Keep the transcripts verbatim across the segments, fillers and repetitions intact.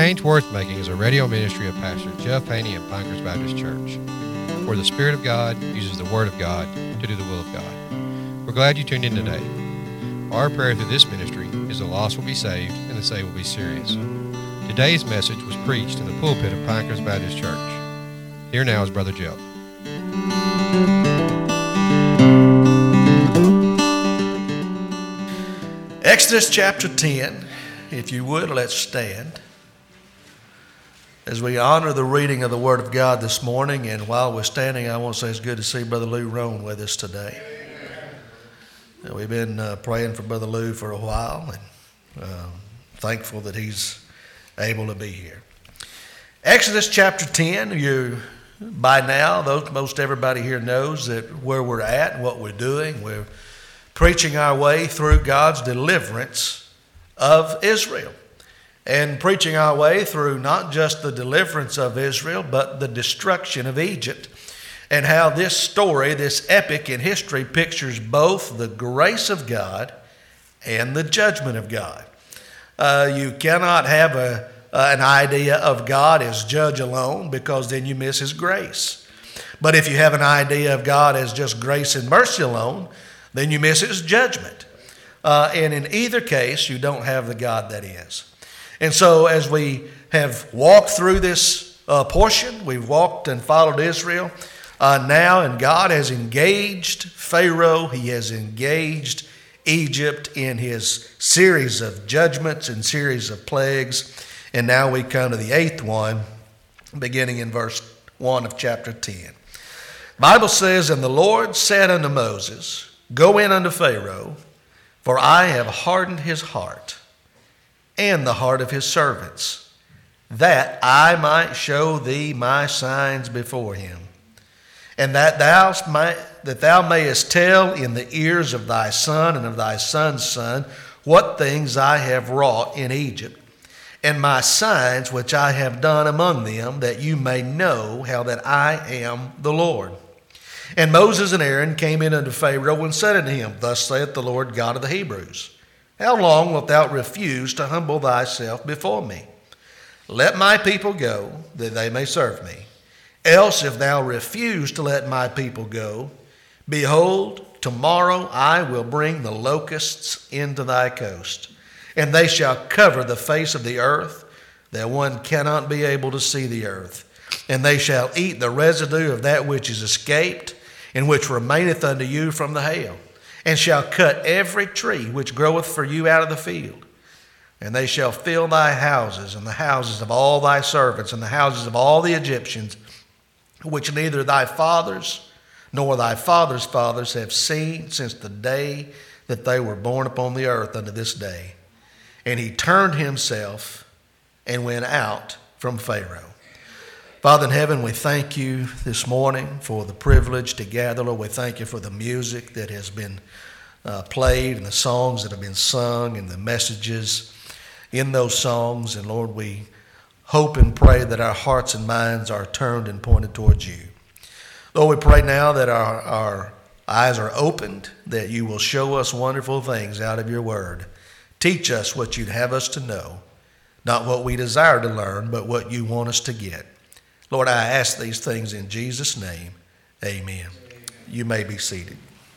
Change Worth Making is a radio ministry of Pastor Jeff Haney of Pinecrest Baptist Church, where the Spirit of God uses the Word of God to do the will of God. We're glad you tuned in today. Our prayer through this ministry is the lost will be saved and the saved will be serious. Today's message was preached in the pulpit of Pinecrest Baptist Church. Here now is Brother Jeff. Exodus chapter ten, if you would, let's stand as we honor the reading of the Word of God this morning. And while we're standing, I want to say it's good to see Brother Lou Roan with us today. Amen. We've been uh, praying for Brother Lou for a while, and uh, thankful that he's able to be here. Exodus chapter ten, you by now, those, most everybody here knows that where we're at and what we're doing. We're preaching our way through God's deliverance of Israel, and preaching our way through not just the deliverance of Israel, but the destruction of Egypt, and how this story, this epic in history, pictures both the grace of God and the judgment of God. Uh, you cannot have a, uh, an idea of God as judge alone, because then you miss His grace. But if you have an idea of God as just grace and mercy alone, then you miss His judgment. Uh, and in either case, you don't have the God that is. And so as we have walked through this uh, portion, we've walked and followed Israel uh, now, and God has engaged Pharaoh. He has engaged Egypt in His series of judgments and series of plagues. And now we come to the eighth one, beginning in verse one of chapter ten. The Bible says, "And the Lord said unto Moses, Go in unto Pharaoh, for I have hardened his heart and the heart of his servants, that I might show thee my signs before him, and that thou might, that thou mayest tell in the ears of thy son and of thy son's son what things I have wrought in Egypt, and my signs which I have done among them, that you may know how that I am the Lord." And Moses and Aaron came in unto Pharaoh and said unto him, Thus saith the Lord God of the Hebrews, How long wilt thou refuse to humble thyself before me? Let my people go, that they may serve me. Else if thou refuse to let my people go, behold, tomorrow I will bring the locusts into thy coast, and they shall cover the face of the earth, that one cannot be able to see the earth. And they shall eat the residue of that which is escaped, and which remaineth unto you from the hail, and shall cut every tree which groweth for you out of the field. And they shall fill thy houses, and the houses of all thy servants, and the houses of all the Egyptians, which neither thy fathers nor thy fathers' fathers have seen since the day that they were born upon the earth unto this day. And he turned himself and went out from Pharaoh. Father in heaven, we thank you this morning for the privilege to gather. Lord, we thank you for the music that has been uh, played and the songs that have been sung and the messages in those songs. And Lord, we hope and pray that our hearts and minds are turned and pointed towards you. Lord, we pray now that our, our eyes are opened, that you will show us wonderful things out of your word. Teach us what you'd have us to know, not what we desire to learn, but what you want us to get. Lord, I ask these things in Jesus' name. Amen. Amen. You may be seated.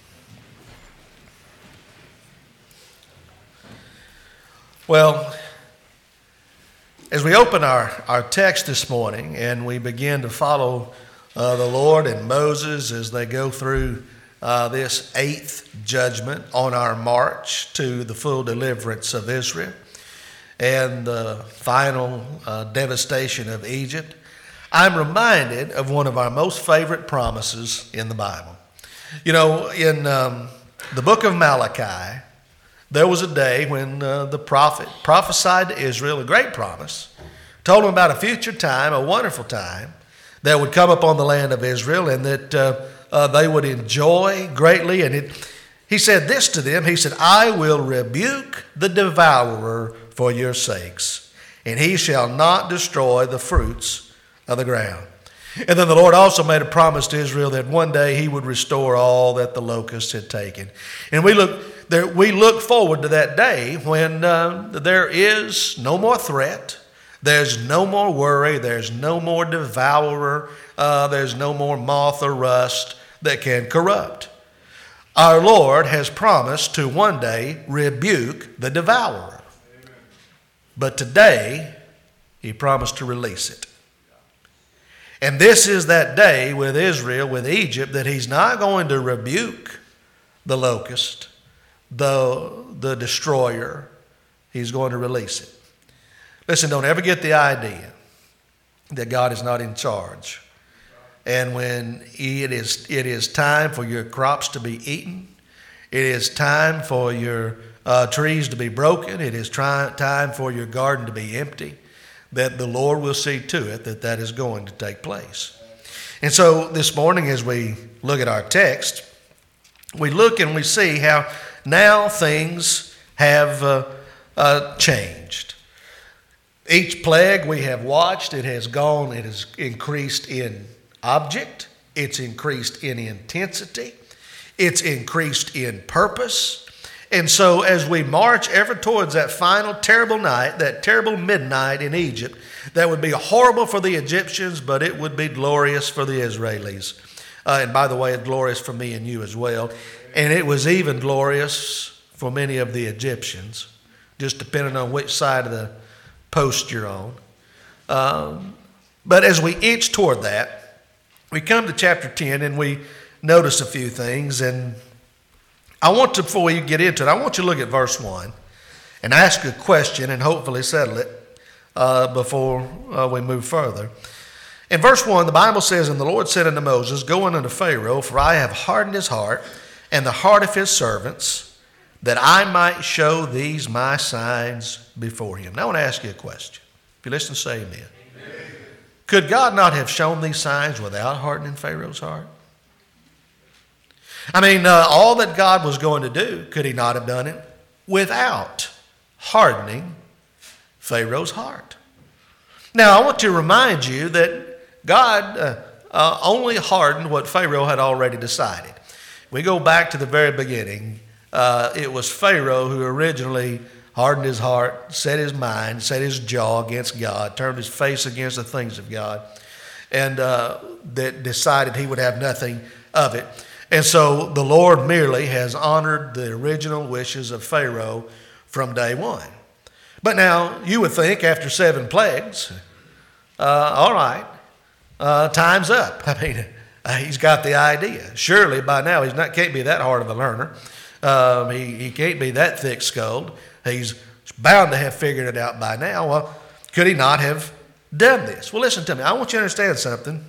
Well, as we open our, our text this morning and we begin to follow uh, the Lord and Moses as they go through uh, this eighth judgment on our march to the full deliverance of Israel and the final uh, devastation of Egypt, I'm reminded of one of our most favorite promises in the Bible. You know, in um, the book of Malachi, there was a day when uh, the prophet prophesied to Israel a great promise, told them about a future time, a wonderful time, that would come upon the land of Israel, and that uh, uh, they would enjoy greatly. And it, he said this to them, he said, I will rebuke the devourer for your sakes, and he shall not destroy the fruits of the ground. And then the Lord also made a promise to Israel that one day he would restore all that the locusts had taken. And we look there, we look forward to that day when uh, there is no more threat. There's no more worry. There's no more devourer. Uh, there's no more moth or rust that can corrupt. Our Lord has promised to one day rebuke the devourer. But today, he promised to release it. And this is that day with Israel, with Egypt, that he's not going to rebuke the locust, the, the destroyer. He's going to release it. Listen, don't ever get the idea that God is not in charge. And when it is, it is time for your crops to be eaten, it is time for your uh, trees to be broken, it is try, time for your garden to be empty, that the Lord will see to it that that is going to take place. And so this morning as we look at our text, we look and we see how now things have uh, uh, changed. Each plague we have watched, it has gone, it has increased in object, it's increased in intensity, it's increased in purpose. And so as we march ever towards that final terrible night, that terrible midnight in Egypt, that would be horrible for the Egyptians, but it would be glorious for the Israelis. Uh, and by the way, it's glorious for me and you as well. And it was even glorious for many of the Egyptians, just depending on which side of the post you're on. Um, but as we inch toward that, we come to chapter ten and we notice a few things. And I want to, before we get into it, I want you to look at verse one and ask a question and hopefully settle it uh, before uh, we move further. In verse one, the Bible says, "And the Lord said unto Moses, Go unto Pharaoh, for I have hardened his heart and the heart of his servants, that I might show these my signs before him." Now I want to ask you a question. If you listen, say amen. Amen. Could God not have shown these signs without hardening Pharaoh's heart? I mean, uh, all that God was going to do, could he not have done it without hardening Pharaoh's heart? Now, I want to remind you that God uh, uh, only hardened what Pharaoh had already decided. We go back to the very beginning. Uh, it was Pharaoh who originally hardened his heart, set his mind, set his jaw against God, turned his face against the things of God, and uh, that decided he would have nothing of it. And so the Lord merely has honored the original wishes of Pharaoh from day one. But now you would think after seven plagues, uh, all right, uh, time's up. I mean, uh, he's got the idea. Surely by now he's not can't be that hard of a learner. Um, he, he can't be that thick-skulled. He's bound to have figured it out by now. Well, could he not have done this? Well, listen to me. I want you to understand something.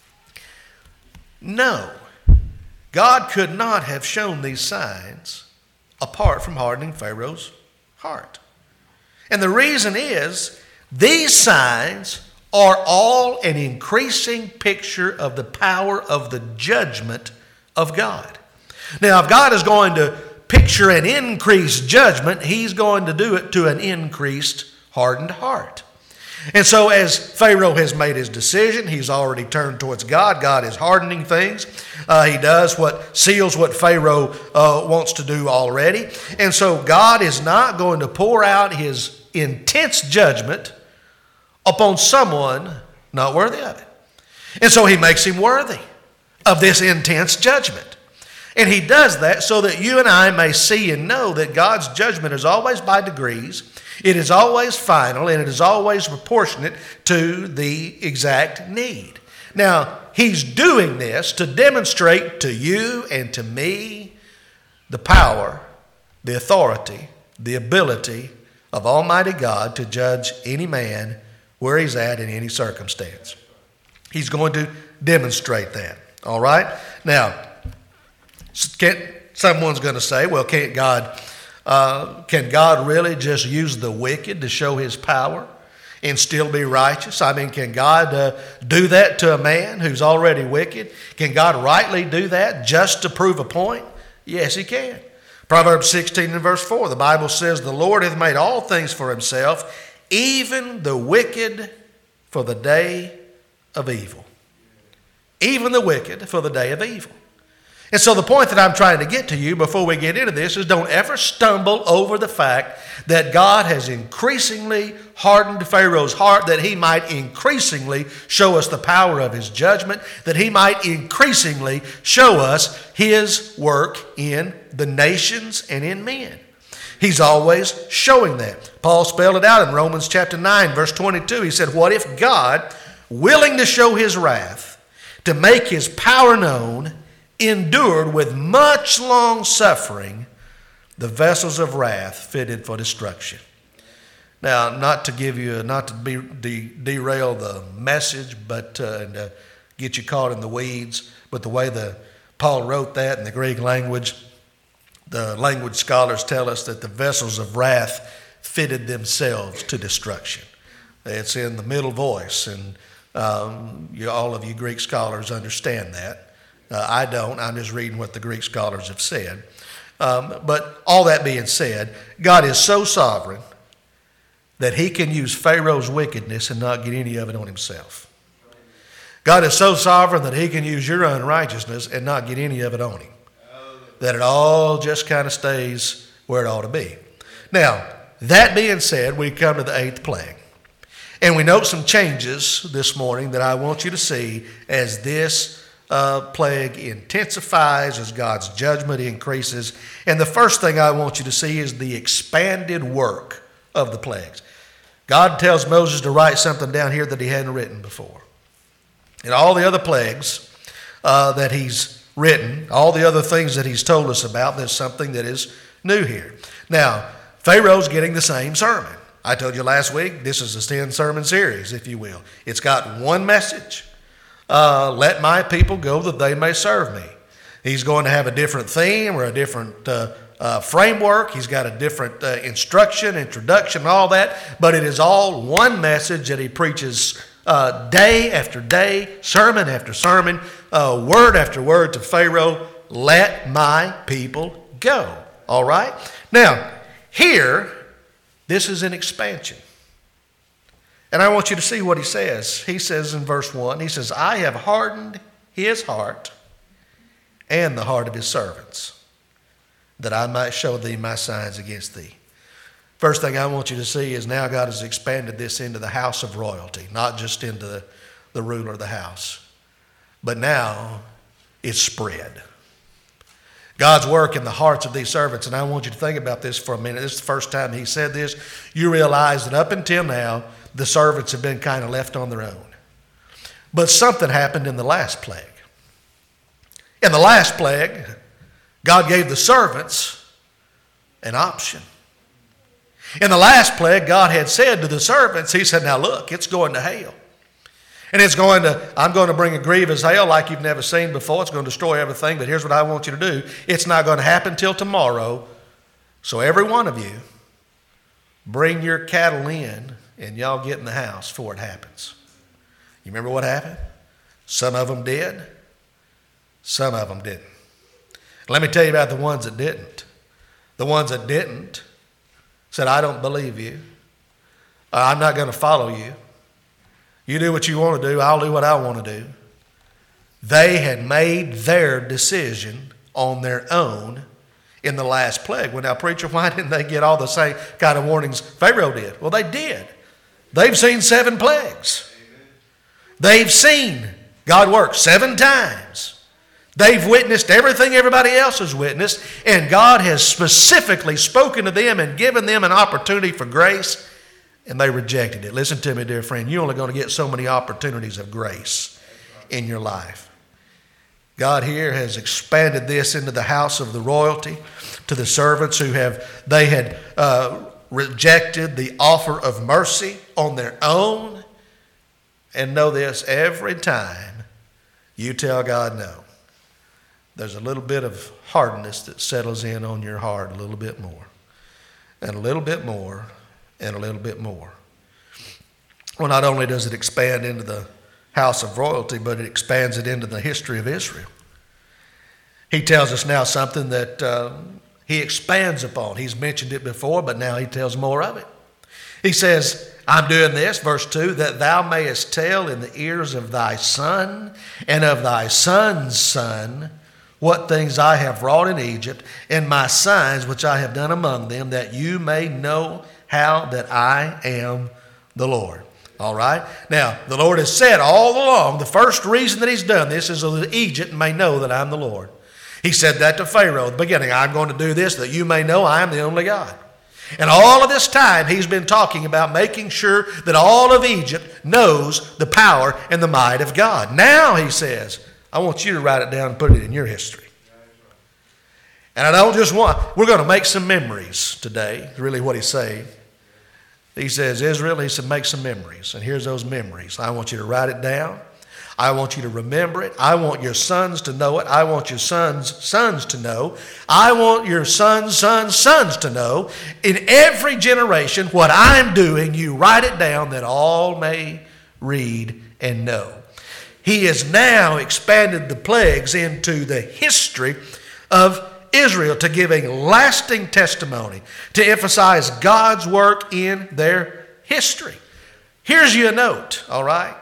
No. God could not have shown these signs apart from hardening Pharaoh's heart. And the reason is, these signs are all an increasing picture of the power of the judgment of God. Now, if God is going to picture an increased judgment, he's going to do it to an increased hardened heart. And so as Pharaoh has made his decision, he's already turned towards God. God is hardening things. Uh, he does what seals what Pharaoh uh, wants to do already. And so God is not going to pour out his intense judgment upon someone not worthy of it. And so he makes him worthy of this intense judgment. And he does that so that you and I may see and know that God's judgment is always by degrees. It is always final, and it is always proportionate to the exact need. Now, he's doing this to demonstrate to you and to me the power, the authority, the ability of Almighty God to judge any man where he's at in any circumstance. He's going to demonstrate that. All right? Now, can't, someone's going to say, well, can't God... Uh, can God really just use the wicked to show his power and still be righteous? I mean, can God uh, do that to a man who's already wicked? Can God rightly do that just to prove a point? Yes, he can. Proverbs sixteen and verse four, the Bible says, "The Lord hath made all things for himself, even the wicked for the day of evil." Even the wicked for the day of evil. And so the point that I'm trying to get to you before we get into this is don't ever stumble over the fact that God has increasingly hardened Pharaoh's heart, that he might increasingly show us the power of his judgment, that he might increasingly show us his work in the nations and in men. He's always showing that. Paul spelled it out in Romans chapter nine, verse twenty-two. He said, what if God, willing to show his wrath, to make his power known, endured with much long suffering the vessels of wrath fitted for destruction. Now, not to give you, not to be, de, derail the message, but uh, and, uh, get you caught in the weeds, but the way the Paul wrote that in the Greek language, the language scholars tell us that the vessels of wrath fitted themselves to destruction. It's in the middle voice, and um, you, all of you Greek scholars understand that. Uh, I don't. I'm just reading what the Greek scholars have said. Um, but all that being said, God is so sovereign that he can use Pharaoh's wickedness and not get any of it on himself. God is so sovereign that he can use your unrighteousness and not get any of it on him. That it all just kind of stays where it ought to be. Now, that being said, we come to the eighth plague. And we note some changes this morning that I want you to see as this Uh, plague intensifies, as God's judgment increases. And the first thing I want you to see is the expanded work of the plagues. God tells Moses to write something down here that he hadn't written before. And all the other plagues uh, that he's written, all the other things that he's told us about, there's something that is new here. Now, Pharaoh's getting the same sermon. I told you last week, this is a ten sermon series, if you will. It's got one message. Uh, let my people go that they may serve me. He's going to have a different theme or a different uh, uh, framework. He's got a different uh, instruction, introduction, all that. But it is all one message that he preaches uh, day after day, sermon after sermon, uh, word after word to Pharaoh. Let my people go. All right? Now, here, this is an expansion. And I want you to see what he says. He says in verse one, he says, I have hardened his heart and the heart of his servants, that I might show thee my signs against thee. First thing I want you to see is now God has expanded this into the house of royalty, not just into the, the ruler of the house, but now it's spread. God's work in the hearts of these servants, and I want you to think about this for a minute. This is the first time he said this. You realize that up until now, the servants have been kind of left on their own. But something happened in the last plague. In the last plague, God gave the servants an option. In the last plague, God had said to the servants, he said, now look, it's going to hail. And it's going to, I'm going to bring a grievous hail like you've never seen before. It's going to destroy everything, but here's what I want you to do. It's not going to happen till tomorrow. So every one of you, bring your cattle in and y'all get in the house before it happens. You remember what happened? Some of them did. Some of them didn't. Let me tell you about the ones that didn't. The ones that didn't said, I don't believe you. I'm not going to follow you. You do what you want to do. I'll do what I want to do. They had made their decision on their own in the last plague. Well, now, preacher, why didn't they get all the same kind of warnings Pharaoh did? Well, they did. They've seen seven plagues. They've seen God work seven times. They've witnessed everything everybody else has witnessed, and God has specifically spoken to them and given them an opportunity for grace, and they rejected it. Listen to me, dear friend. You're only going to get so many opportunities of grace in your life. God here has expanded this into the house of the royalty, to the servants who have, they had uh, rejected the offer of mercy on their own. And know this, every time you tell God no, there's a little bit of hardness that settles in on your heart a little bit more, and a little bit more, and a little bit more. Well, not only does it expand into the house of royalty, but it expands it into the history of Israel. He tells us now something that uh, he expands upon. He's mentioned it before, but now he tells more of it. He says, I'm doing this, verse two, that thou mayest tell in the ears of thy son and of thy son's son what things I have wrought in Egypt, and my signs which I have done among them, that you may know how that I am the Lord. All right? Now, the Lord has said all along, the first reason that he's done this is so that Egypt may know that I'm the Lord. He said that to Pharaoh at the beginning. I'm going to do this that you may know I am the only God. And all of this time, he's been talking about making sure that all of Egypt knows the power and the might of God. Now, he says, I want you to write it down and put it in your history. And I don't just want, we're going to make some memories today, really what he's saying. He says, Israel, he said, make some memories. And here's those memories. I want you to write it down. I want you to remember it. I want your sons to know it. I want your sons' sons to know. I want your sons' sons' sons to know. In every generation, what I'm doing, you write it down that all may read and know. He has now expanded the plagues into the history of Israel to give a lasting testimony, to emphasize God's work in their history. Here's your note, all right?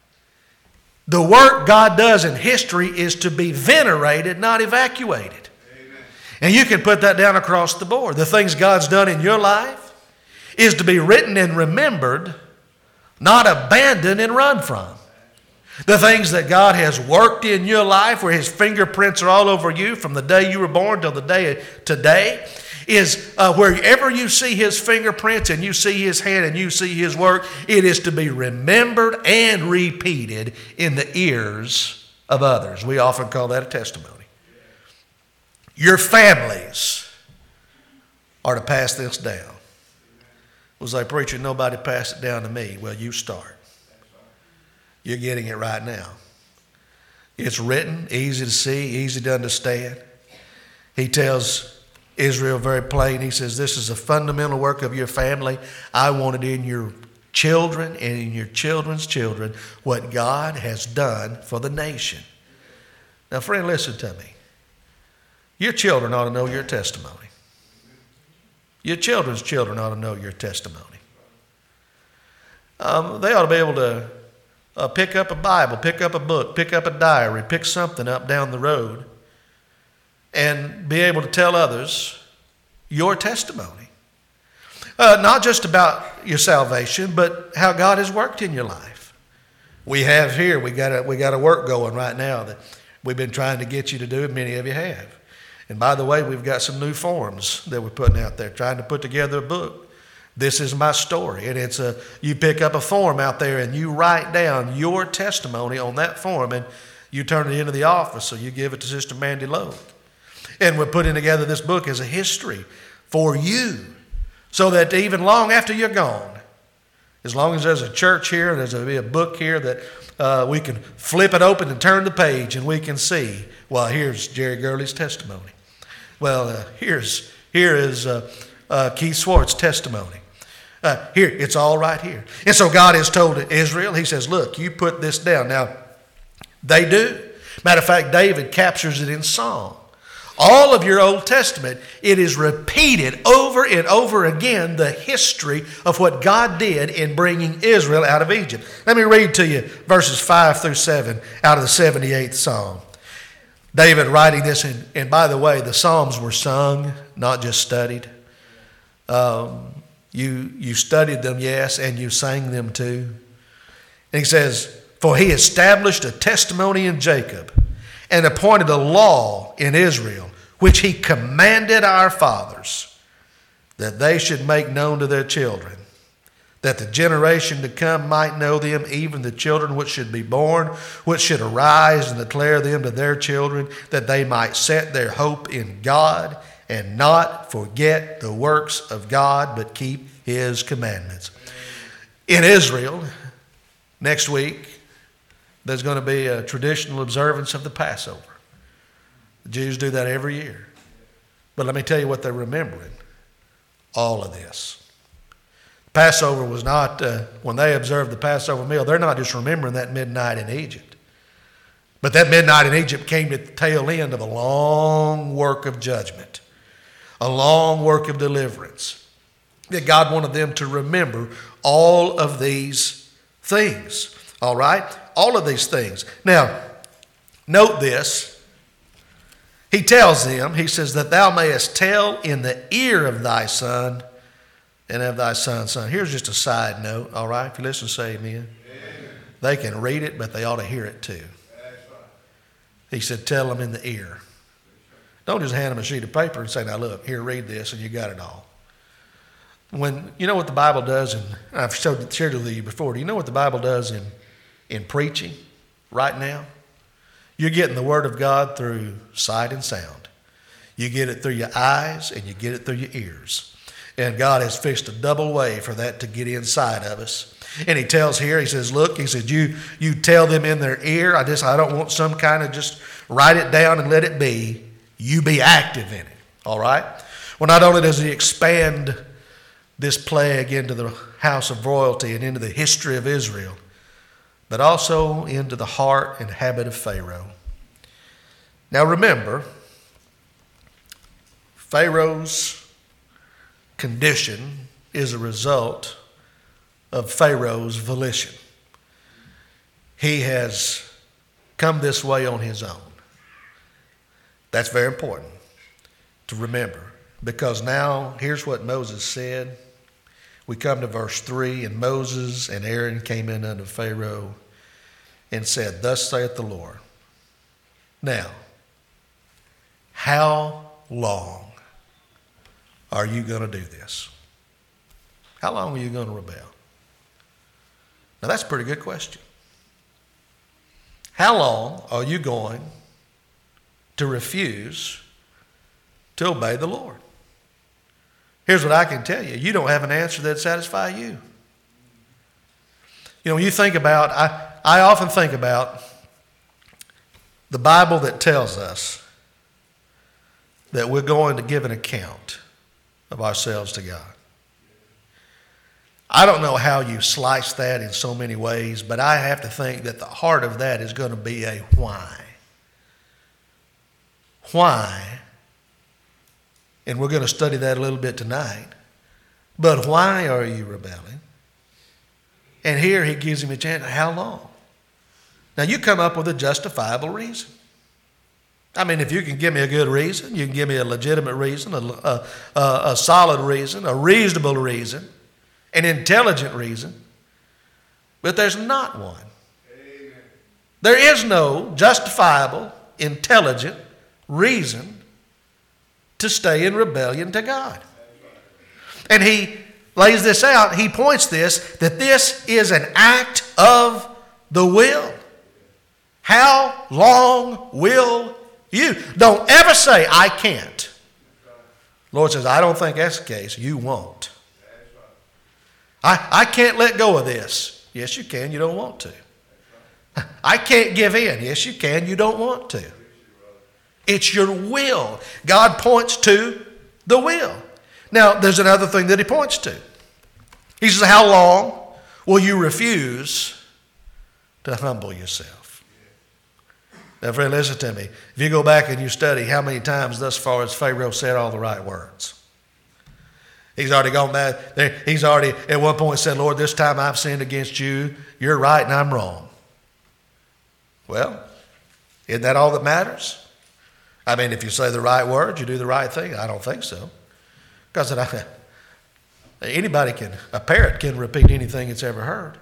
The work God does in history is to be venerated, not evacuated. Amen. And you can put that down across the board. The things God's done in your life is to be written and remembered, not abandoned and run from. The things that God has worked in your life, where his fingerprints are all over you from the day you were born till the day of today, is uh, wherever you see his fingerprints and you see his hand and you see his work, it is to be remembered and repeated in the ears of others. We often call that a testimony. Your families are to pass this down. Was like, preacher, nobody passed it down to me. Well, you start. You're getting it right now. It's written, easy to see, easy to understand. He tells Israel very plain, he says, this is a fundamental work of your family. I want it in your children and in your children's children, what God has done for the nation. Now, friend, listen to me. Your children ought to know your testimony. Your children's children ought to know your testimony. Um, they ought to be able to Uh, pick up a Bible, pick up a book, pick up a diary, pick something up down the road and be able to tell others your testimony. Uh, not just about your salvation, but how God has worked in your life. We have here, we got a, we got a work going right now that we've been trying to get you to do, and many of you have. And by the way, we've got some new forms that we're putting out there, trying to put together a book. This is my story. And it's a, you pick up a form out there and you write down your testimony on that form and you turn it into the office, or you give it to Sister Mandy Lowe. And we're putting together this book as a history for you, so that even long after you're gone, as long as there's a church here, there's going to be a book here that uh, we can flip it open and turn the page and we can see, well, here's Jerry Gurley's testimony. Well, uh, here's here is uh, uh, Keith Swartz's testimony. Uh, here, it's all right here. And so God has told Israel, he says, look, you put this down. Now, they do. Matter of fact, David captures it in song. All of your Old Testament, it is repeated over and over again, the history of what God did in bringing Israel out of Egypt. Let me read to you verses five through seven out of the seventy-eighth Psalm. David writing this, and, and by the way, the Psalms were sung, not just studied. Um, You, you studied them, yes, and you sang them too. And he says, for he established a testimony in Jacob and appointed a law in Israel, which he commanded our fathers, that they should make known to their children, that the generation to come might know them, even the children which should be born, which should arise and declare them to their children, that they might set their hope in God and not forget the works of God, but keep his commandments. In Israel, next week, there's going to be a traditional observance of the Passover. The Jews do that every year. But let me tell you what they're remembering. All of this. Passover was not, uh, when they observed the Passover meal, they're not just remembering that midnight in Egypt. But that midnight in Egypt came at the tail end of a long work of judgment. A long work of deliverance. That God wanted them to remember all of these things. All right? All of these things. Now, note this. he tells them, he says, that thou mayest tell in the ear of thy son and of thy son's son. Here's just a side note, all right? If you listen, say amen. Amen. They can read it, but they ought to hear it too. He said, tell them in the ear. Don't just hand them a sheet of paper and say, now look, here, read this, and you got it all. When, you know what the Bible does, and I've showed, shared it with you before, do you know what the Bible does in, in preaching right now? You're getting the Word of God through sight and sound. You get it through your eyes, and you get it through your ears. And God has fixed a double way for that to get inside of us. And he tells here, he says, look, he said, you, you tell them in their ear. I just, I don't want some kind of just write it down and let it be. You be active in it, all right? Well, not only does he expand this plague into the house of royalty and into the history of Israel, but also into the heart and habit of Pharaoh. Now remember, Pharaoh's condition is a result of Pharaoh's volition. He has come this way on his own. That's very important to remember, because now here's what Moses said. We come to verse three, and Moses and Aaron came in unto Pharaoh and said, thus saith the Lord, now, how long are you going to do this? How long are you going to rebel? Now that's a pretty good question. How long are you going to refuse to obey the Lord? Here's what I can tell you. You don't have an answer that satisfies you. You know, when you think about, I, I often think about the Bible that tells us that we're going to give an account of ourselves to God. I don't know how you slice that in so many ways, but I have to think that the heart of that is going to be a why. Why? And we're going to study that a little bit tonight. But why are you rebelling? And here he gives him a chance. How long? Now you come up with a justifiable reason. I mean, if you can give me a good reason, you can give me a legitimate reason, a, a, a, a solid reason, a reasonable reason, an intelligent reason. But there's not one. Amen. There is no justifiable, intelligent reason to stay in rebellion to God. And he lays this out. He points this, that this is an act of the will. How long will you? Don't ever say, I can't. The Lord says, I don't think that's the case. You won't. I, I can't let go of this. Yes, you can. You don't want to. I can't give in. Yes, you can. You don't want to. It's your will. God points to the will. Now, there's another thing that he points to. He says, how long will you refuse to humble yourself? Now, friend, listen to me. If you go back and you study how many times thus far has Pharaoh said all the right words. He's already gone back. He's already at one point said, Lord, this time I've sinned against you. You're right and I'm wrong. Well, isn't that all that matters? I mean, if you say the right words, you do the right thing. I don't think so. Because anybody can, a parrot can repeat anything it's ever heard.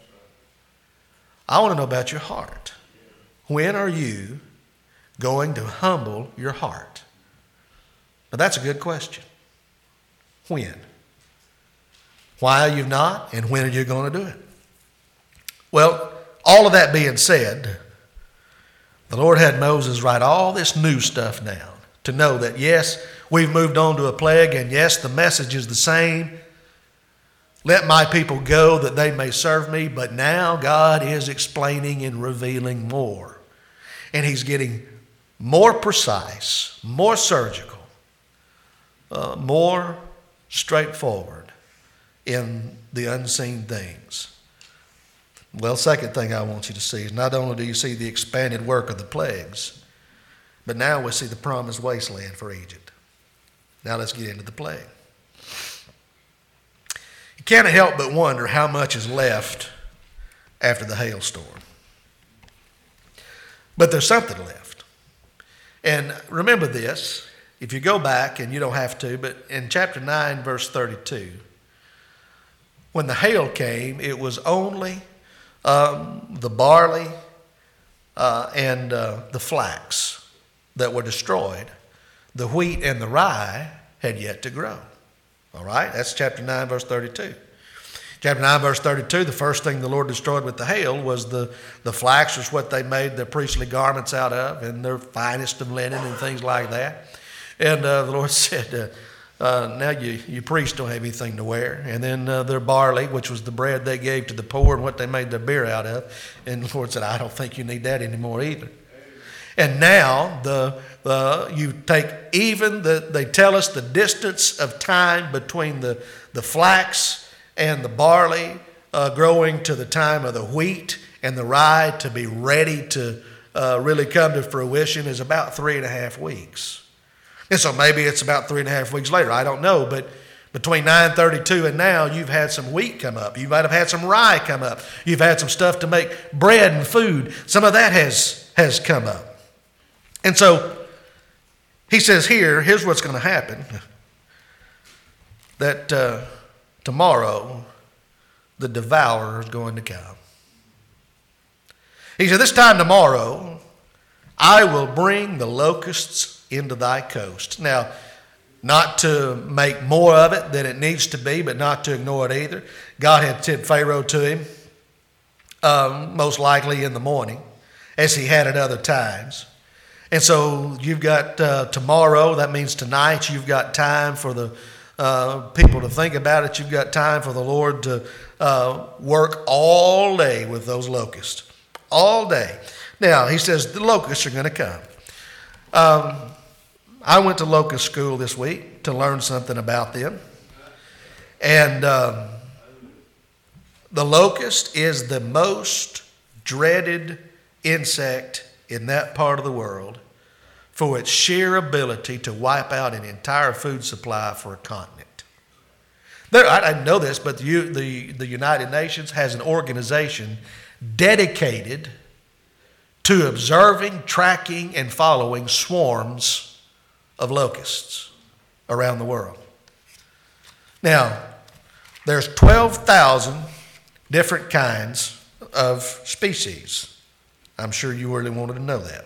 I want to know about your heart. When are you going to humble your heart? Now, that's a good question. When? Why are you not? And when are you going to do it? Well, all of that being said, the Lord had Moses write all this new stuff down to know that, yes, we've moved on to a plague, and yes, the message is the same. Let my people go that they may serve me. But now God is explaining and revealing more. And he's getting more precise, more surgical, uh, more straightforward in the unseen things. Well, second thing I want you to see is not only do you see the expanded work of the plagues, but now we see the promised wasteland for Egypt. Now let's get into the plague. You can't help but wonder how much is left after the hailstorm. But there's something left. And remember this, if you go back, and you don't have to, but in chapter nine, verse thirty-two, when the hail came, it was only um, the barley uh, and uh, the flax that were destroyed. The wheat and the rye had yet to grow. All right, that's chapter nine, verse thirty-two. Chapter nine, verse thirty-two, the first thing the Lord destroyed with the hail was the, the flax, was what they made their priestly garments out of, and their finest of linen and things like that. And uh, the Lord said, uh, uh, now you, you priests don't have anything to wear. And then uh, their barley, which was the bread they gave to the poor and what they made their beer out of. And the Lord said, I don't think you need that anymore either. And now the the you take even the they tell us the distance of time between the, the flax and the barley uh, growing to the time of the wheat and the rye to be ready to uh, really come to fruition is about three and a half weeks. And so maybe it's about three and a half weeks later. I don't know, but between nine thirty-two and now, you've had some wheat come up. You might have had some rye come up. You've had some stuff to make bread and food. Some of that has has come up. And so he says here, here's what's going to happen. That uh, tomorrow the devourer is going to come. He said, this time tomorrow I will bring the locusts into thy coast. Now, not to make more of it than it needs to be, but not to ignore it either. God had sent Pharaoh to him, um, most likely in the morning, as he had at other times. And so you've got uh, tomorrow, that means tonight, you've got time for the uh, people to think about it. You've got time for the Lord to uh, work all day with those locusts. All day. Now, he says the locusts are going to come. Um, I went to locust school this week to learn something about them. And um, the locust is the most dreaded insect in that part of the world for its sheer ability to wipe out an entire food supply for a continent. There, I didn't know this, but the, the, the United Nations has an organization dedicated to observing, tracking, and following swarms of locusts around the world. Now, there's twelve thousand different kinds of species. I'm sure you really wanted to know that.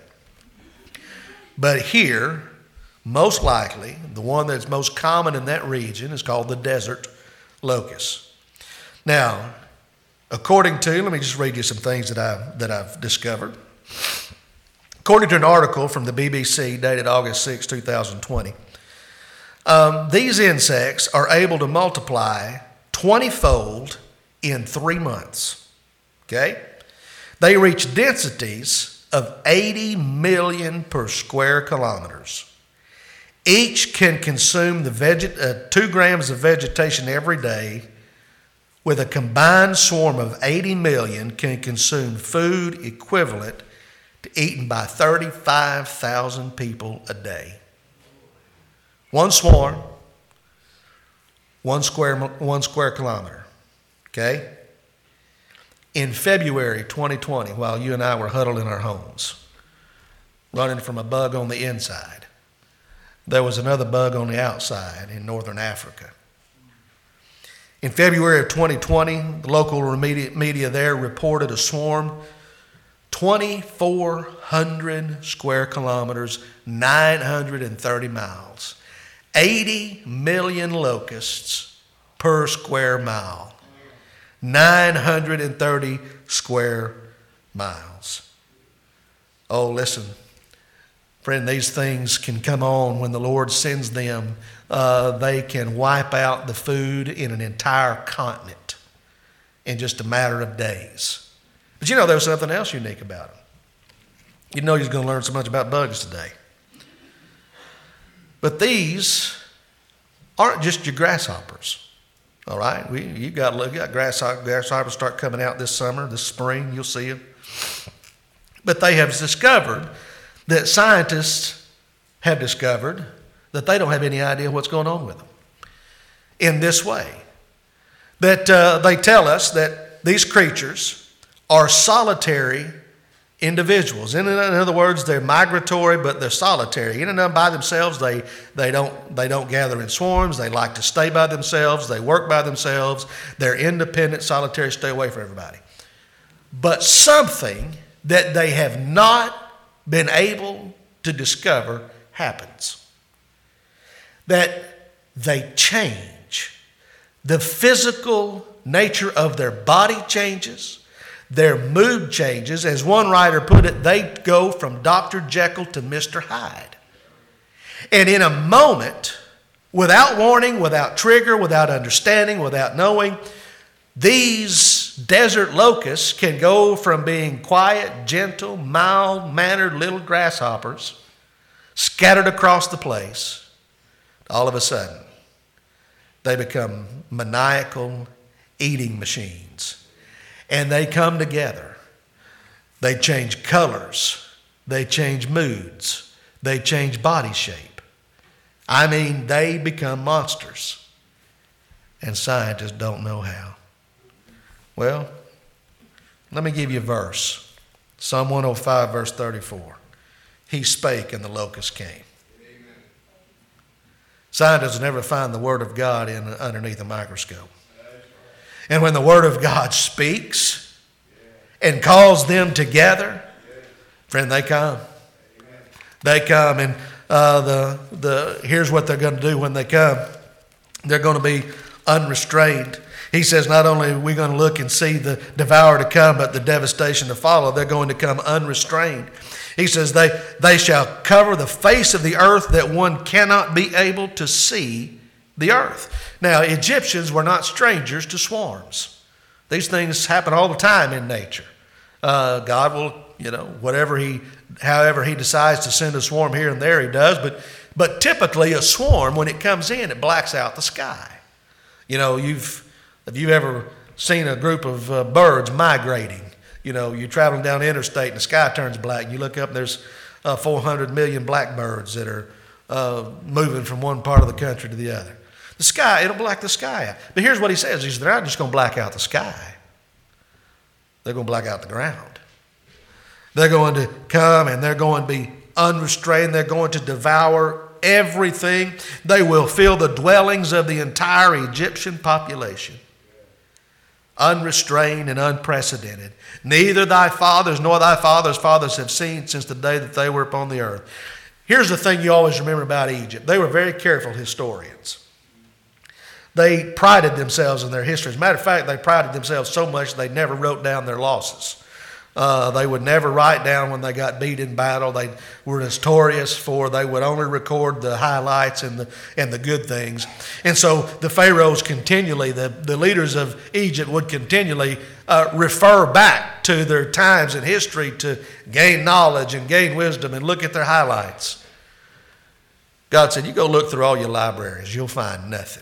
But here, most likely, the one that's most common in that region is called the desert locust. Now, according to, let me just read you some things that, I, that I've discovered. According to an article from the B B C dated August sixth, twenty twenty, um, these insects are able to multiply twenty-fold in three months. Okay? They reach densities of eighty million per square kilometers. Each can consume the veget- uh, two grams of vegetation every day, with a combined swarm of eighty million can consume food equivalent to eaten by thirty-five thousand people a day. One swarm, one square, one square kilometer. Okay? In February twenty twenty, while you and I were huddled in our homes, running from a bug on the inside, there was another bug on the outside in northern Africa. In February of twenty twenty, the local media there reported a swarm twenty-four hundred square kilometers, nine hundred thirty miles, eighty million locusts per square mile, nine hundred thirty square miles. Oh, listen, friend, these things can come on when the Lord sends them. Uh, they can wipe out the food in an entire continent in just a matter of days. But you know, there was something else unique about them. You know you're going to learn so much about bugs today. But these aren't just your grasshoppers. All right? We, you got, you got grasshoppers, grasshoppers start coming out this summer, this spring, you'll see them. But they have discovered that scientists have discovered that they don't have any idea what's going on with them in this way. That uh, they tell us that these creatures are solitary individuals. In, in other words, they're migratory, but they're solitary. In and of by themselves, they, they, don't, they don't gather in swarms. They like to stay by themselves. They work by themselves. They're independent, solitary, stay away from everybody. But something that they have not been able to discover happens. That they change. The physical nature of their body changes. Their mood changes. As one writer put it, they go from Doctor Jekyll to Mister Hyde. And in a moment, without warning, without trigger, without understanding, without knowing, these desert locusts can go from being quiet, gentle, mild-mannered little grasshoppers scattered across the place. All of a sudden, they become maniacal eating machines. And they come together. They change colors. They change moods. They change body shape. I mean, they become monsters. And scientists don't know how. Well, let me give you a verse. Psalm one oh five, verse thirty-four. He spake and the locust came. Amen. Scientists never find the Word of God in, underneath a microscope. And when the Word of God speaks and calls them together, friend, they come. They come, and uh, the the here's what they're going to do when they come. They're going to be unrestrained. He says not only are we going to look and see the devourer to come, but the devastation to follow. They're going to come unrestrained. He says they, they shall cover the face of the earth that one cannot be able to see the earth. Now, Egyptians were not strangers to swarms. These things happen all the time in nature. Uh, God will, you know, whatever he, however he decides to send a swarm here and there, he does. But, but typically a swarm, when it comes in, it blacks out the sky. You know, you've, have you ever seen a group of uh, birds migrating? You know, you're traveling down the interstate and the sky turns black. And you look up and there's uh, four hundred million blackbirds that are uh, moving from one part of the country to the other. The sky, it'll black the sky out. But here's what he says. He says, they're not just going to black out the sky. They're going to black out the ground. They're going to come and they're going to be unrestrained. They're going to devour everything. They will fill the dwellings of the entire Egyptian population. Unrestrained and unprecedented. Neither thy fathers nor thy fathers' fathers have seen since the day that they were upon the earth. Here's the thing you always remember about Egypt. They were very careful historians. They prided themselves in their history. As a matter of fact, they prided themselves so much they never wrote down their losses. Uh, they would never write down when they got beat in battle. They were notorious for they would only record the highlights and the and the good things. And so the pharaohs continually, the, the leaders of Egypt would continually uh, refer back to their times in history to gain knowledge and gain wisdom and look at their highlights. God said, you go look through all your libraries, you'll find nothing.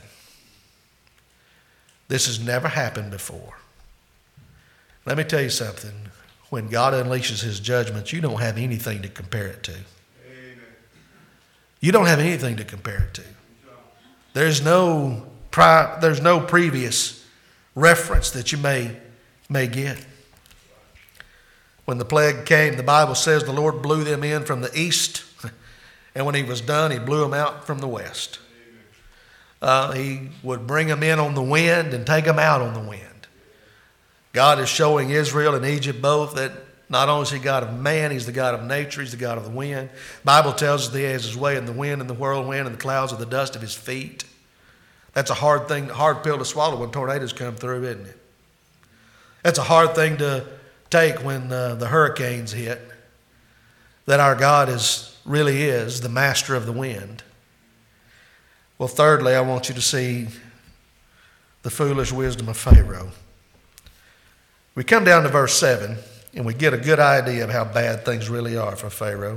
This has never happened before. Let me tell you something. When God unleashes his judgments, you don't have anything to compare it to. Amen. You don't have anything to compare it to. There's no, pri- there's no previous reference that you may, may get. When the plague came, the Bible says the Lord blew them in from the east, and when he was done, he blew them out from the west. Uh, he would bring them in on the wind and take them out on the wind. God is showing Israel and Egypt both that not only is he God of man, he's the God of nature, he's the God of the wind. The Bible tells us that he has his way in the wind and the whirlwind and the clouds of the dust of his feet. That's a hard thing, hard pill to swallow when tornadoes come through, isn't it? That's a hard thing to take when uh, the hurricanes hit. That our God is really is the master of the wind. Well, thirdly, I want you to see the foolish wisdom of Pharaoh. We come down to verse seven, and we get a good idea of how bad things really are for Pharaoh.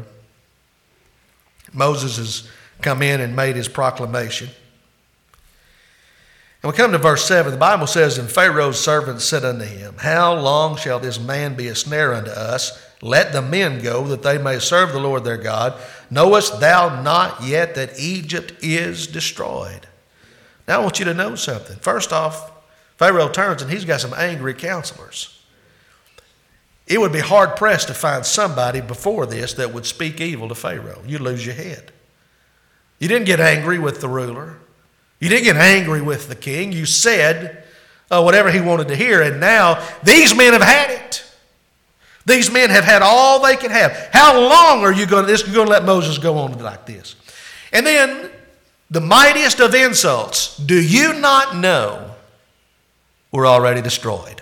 Moses has come in and made his proclamation. And we come to verse seven. The Bible says, and Pharaoh's servants said unto him, how long shall this man be a snare unto us? Let the men go, that they may serve the Lord their God. Knowest thou not yet that Egypt is destroyed? Now I want you to know something. First off, Pharaoh turns and he's got some angry counselors. it would be hard-pressed to find somebody before this that would speak evil to Pharaoh. You'd lose your head. You didn't get angry with the ruler. You didn't get angry with the king. You said uh, whatever he wanted to hear, and now these men have had it. These men have had all they can have. How long are you going to, this, going to let Moses go on like this? And then the mightiest of insults, do you not know we're already destroyed?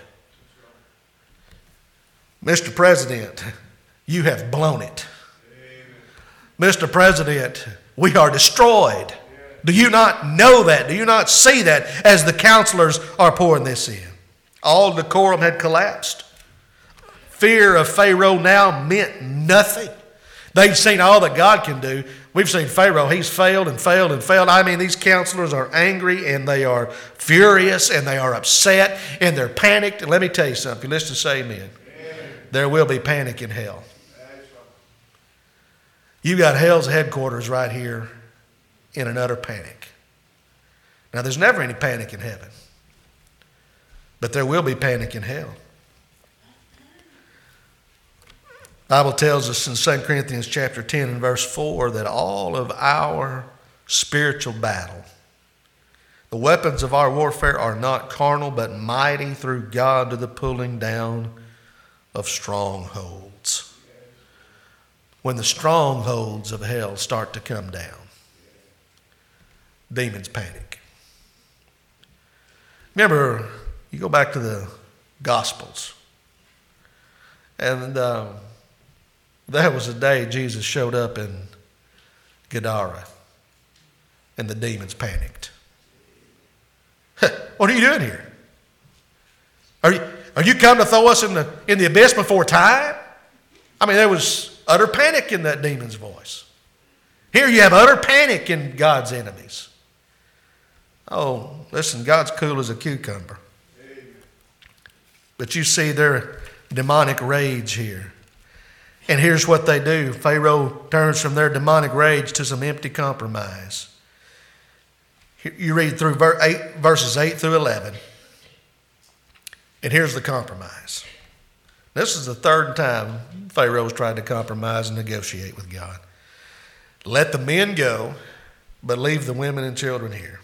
Mister President, you have blown it. Amen. Mister President, we are destroyed. Yeah. Do you not know that? Do you not see that as the counselors are pouring this in? All decorum had collapsed. Fear of Pharaoh now meant nothing. They'd seen all that God can do. We've seen Pharaoh. He's failed and failed and failed. I mean, these counselors are angry and they are furious and they are upset and they're panicked. And let me tell you something. Let's just say amen. There will be panic in hell. You've got hell's headquarters right here in an utter panic. Now, there's never any panic in heaven, but there will be panic in hell. The Bible tells us in Second Corinthians chapter ten and verse four that all of our spiritual battle, the weapons of our warfare are not carnal, but mighty through God to the pulling down of strongholds. When the strongholds of hell start to come down, demons panic. Remember, you go back to the Gospels, and uh, there was a day Jesus showed up in Gadara, and the demons panicked. What are you doing here? Are you, are you come to throw us in the, in the abyss before time? I mean, there was utter panic in that demon's voice. Here you have utter panic in God's enemies. Oh, listen, God's cool as a cucumber. But you see their demonic rage here. And here's what they do. Pharaoh turns from their demonic rage to some empty compromise. You read through verses eight through eleven. And here's the compromise. This is the third time Pharaoh's tried to compromise and negotiate with God. Let the men go, but leave the women and children here.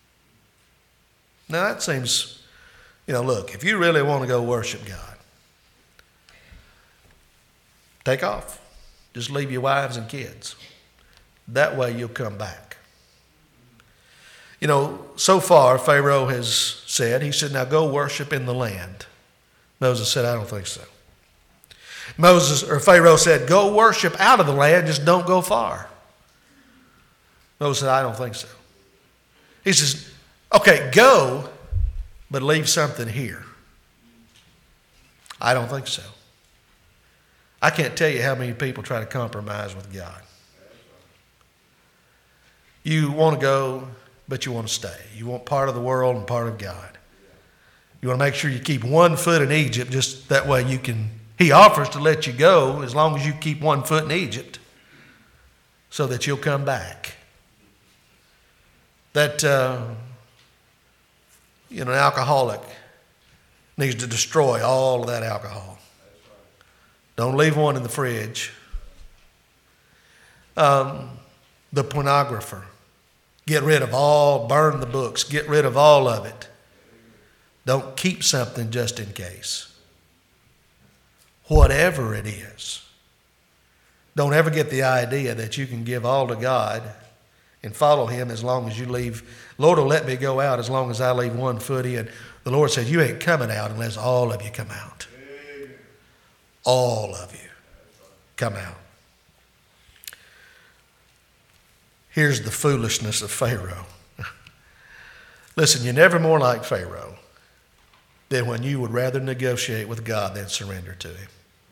Now that seems, you know, look, if you really want to go worship God, take off. Just leave your wives and kids. That way you'll come back. You know, so far Pharaoh has said, he said, now go worship in the land. Moses said, I don't think so. Moses or Pharaoh said, go worship out of the land, just don't go far. Moses said, I don't think so. He says, okay, go, but leave something here. I don't think so. I can't tell you how many people try to compromise with God. You want to go, but you want to stay. You want part of the world and part of God. You want to make sure you keep one foot in Egypt, just that way you can, he offers to let you go as long as you keep one foot in Egypt so that you'll come back. That, uh, you know, an alcoholic needs to destroy all of that alcohol. Don't leave one in the fridge. Um, the pornographer. Get rid of all, burn the books, get rid of all of it. Don't keep something just in case. Whatever it is. Don't ever get the idea that you can give all to God and follow him as long as you leave. Lord will let me go out as long as I leave one foot in. The Lord says, you ain't coming out unless all of you come out. Amen. All of you come out. Here's the foolishness of Pharaoh. Listen, you're never more like Pharaoh than when you would rather negotiate with God than surrender to him.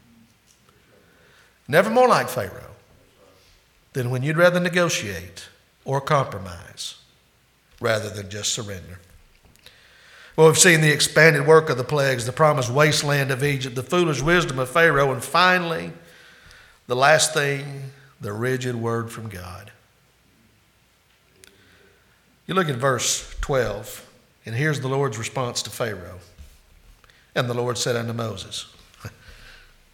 Never more like Pharaoh than when you'd rather negotiate or compromise rather than just surrender. Well, we've seen the expanded work of the plagues, the promised wasteland of Egypt, the foolish wisdom of Pharaoh, and finally, the last thing, the rigid word from God. You look at verse twelve, and here's the Lord's response to Pharaoh. And the Lord said unto Moses,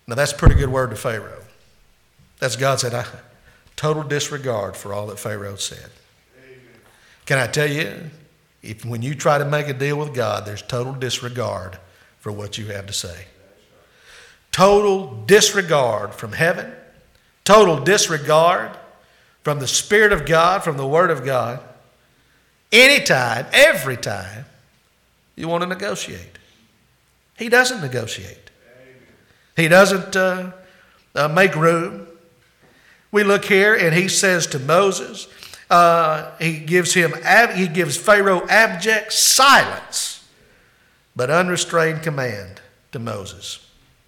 Now that's a pretty good word to Pharaoh. That's God said, I, total disregard for all that Pharaoh said. Amen. Can I tell you, if when you try to make a deal with God, there's total disregard for what you have to say. Total disregard from heaven. Total disregard from the Spirit of God, from the Word of God. Anytime, every time you want to negotiate. He doesn't negotiate. He doesn't uh, uh, make room. We look here and he says to Moses, uh, he gives him, ab- he gives Pharaoh abject silence, but unrestrained command to Moses.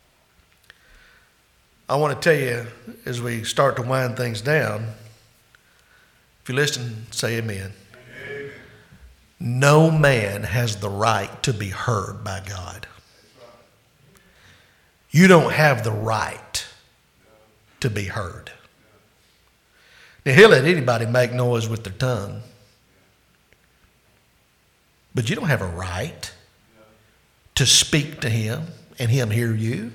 I want to tell you, as we start to wind things down, if you listen, say amen. Amen. No man has the right to be heard by God. You don't have the right to be heard. Now, he'll let anybody make noise with their tongue. But you don't have a right to speak to him and him hear you.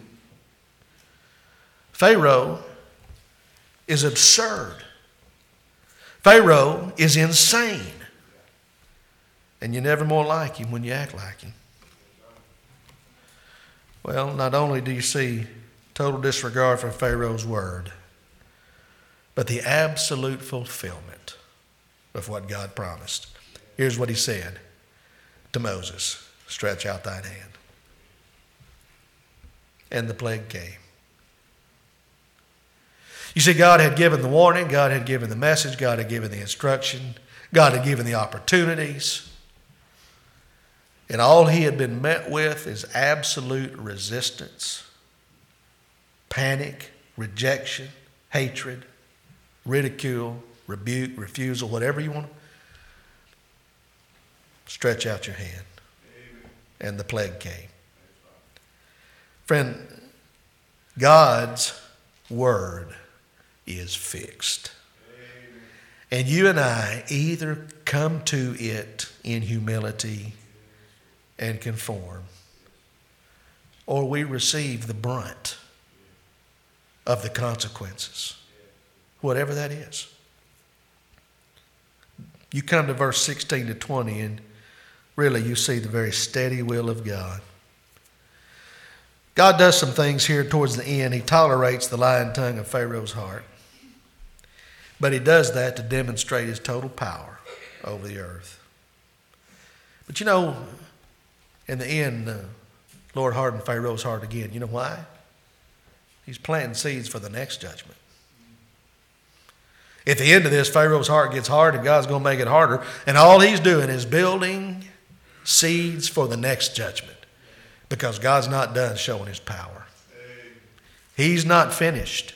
Pharaoh is absurd. Pharaoh is insane. And you're never more like him when you act like him. Well, not only do you see total disregard for Pharaoh's word, but the absolute fulfillment of what God promised. Here's what he said to Moses, stretch out thine hand. And the plague came. You see, God had given the warning, God had given the message, God had given the instruction, God had given the opportunities. And all he had been met with is absolute resistance, panic, rejection, hatred, ridicule, rebuke, refusal, whatever you want. Stretch out your hand. Amen. And the plague came. Friend, God's word is fixed. Amen. And you and I either come to it in humility and conform, or we receive the brunt of the consequences, whatever that is. You come to verse sixteen to twenty, and really you see the very steady will of God. God does some things here towards the end. He tolerates the lying tongue of Pharaoh's heart, but he does that to demonstrate his total power over the earth. But you know, in the end, uh, Lord hardened Pharaoh's heart again. You know why? He's planting seeds for the next judgment. At the end of this, Pharaoh's heart gets hard and God's going to make it harder. And all he's doing is building seeds for the next judgment, because God's not done showing his power. He's not finished.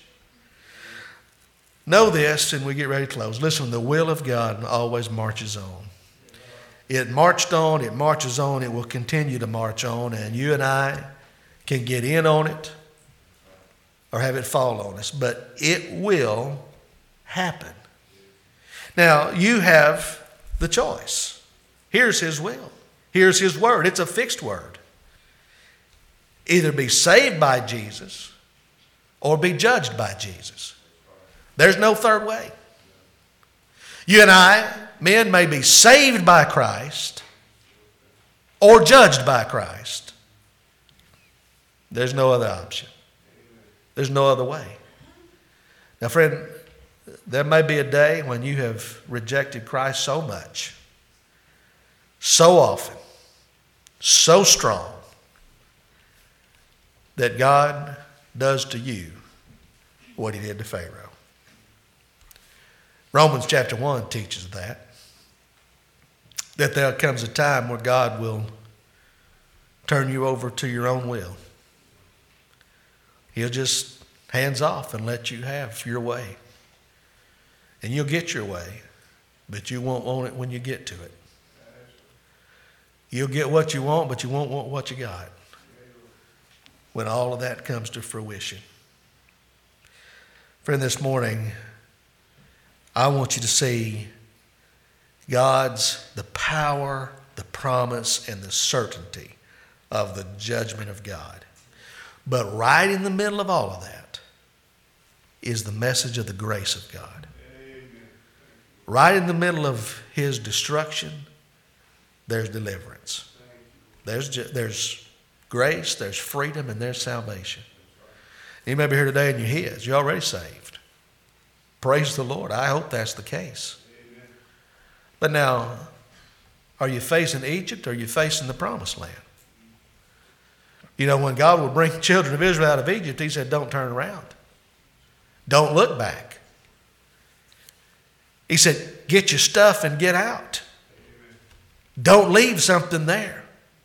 Know this, and we get ready to close. Listen, the will of God always marches on. It marched on, it marches on, it will continue to march on, and you and I can get in on it or have it fall on us, but it will happen. Now, you have the choice. Here's his will. Here's his word. It's a fixed word. Either be saved by Jesus or be judged by Jesus. There's no third way. You and I, men, may be saved by Christ or judged by Christ. There's no other option. There's no other way. Now, friend, there may be a day when you have rejected Christ so much, so often, so strong, that God does to you what he did to Pharaoh. Romans chapter one teaches that. That there comes a time where God will turn you over to your own will. He'll just hands off and let you have your way. And you'll get your way, but you won't want it when you get to it. You'll get what you want, but you won't want what you got when all of that comes to fruition. Friend, this morning, I want you to see God's, the power, the promise, and the certainty of the judgment of God. But right in the middle of all of that is the message of the grace of God. Amen. Right in the middle of his destruction, there's deliverance. There's, there's grace, there's freedom, and there's salvation. You may be here today and you're his. You're already saved. Praise the Lord. I hope that's the case. Amen. But now, are you facing Egypt or are you facing the promised land? You know, when God would bring the children of Israel out of Egypt, he said, don't turn around. Don't look back. He said, get your stuff and get out. Amen. Don't leave something there.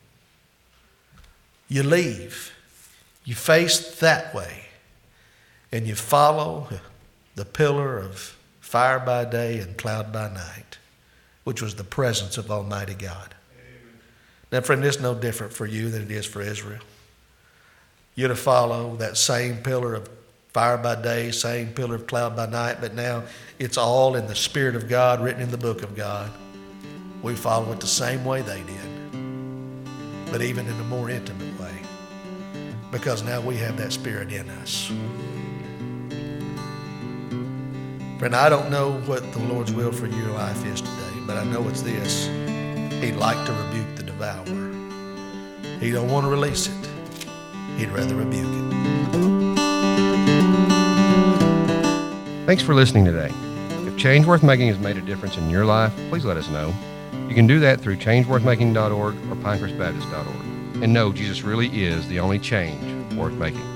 You leave. You face that way. And you follow the pillar of fire by day and cloud by night, which was the presence of Almighty God. Amen. Now, friend, it's no different for you than it is for Israel. You're to follow that same pillar of fire by day, same pillar of cloud by night, but now it's all in the Spirit of God, written in the book of God. We follow it the same way they did, but even in a more intimate way, because now we have that Spirit in us. Friend, I don't know what the Lord's will for your life is today, but I know it's this. He'd like to rebuke the devourer. He don't want to release it. He'd rather rebuke it. Thanks for listening today. If Change Worth Making has made a difference in your life, please let us know. You can do that through change worth making dot org or pinecrest baptist dot org. And know Jesus really is the only change worth making.